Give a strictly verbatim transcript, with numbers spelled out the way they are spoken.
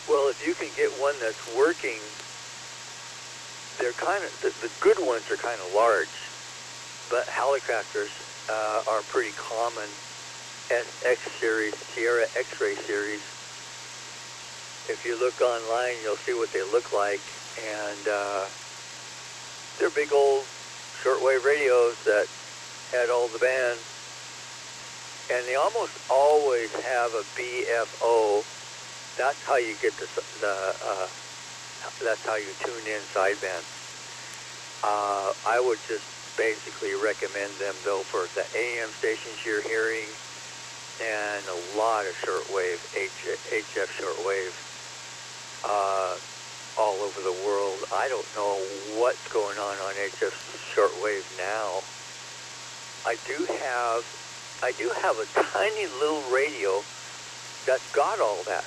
Well, if you can get one that's working, they're kind of, the, the good ones are kind of large, but Hallicrafters uh, are pretty common. X series, Sierra X-ray series. If you look online, you'll see what they look like, and uh, they're big old shortwave radios that had all the bands, and they almost always have a B F O. That's how you get the, the uh, that's how you tune in sideband. Uh, I would just basically recommend them though for the A M stations you're hearing, and a lot of shortwave, H F shortwave, uh, all over the world. I don't know what's going on on H F shortwave now. I do have, I do have a tiny little radio that's got all that